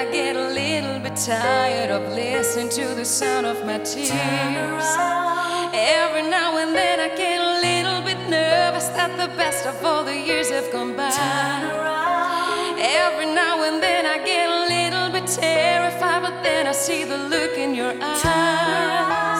I get a little bit tired of listening to the sound of my tears. Every now and then I get a little bit nervous that the best of all the years have gone by. Every now and then I get a little bit terrified, but then I see the look in your eyes.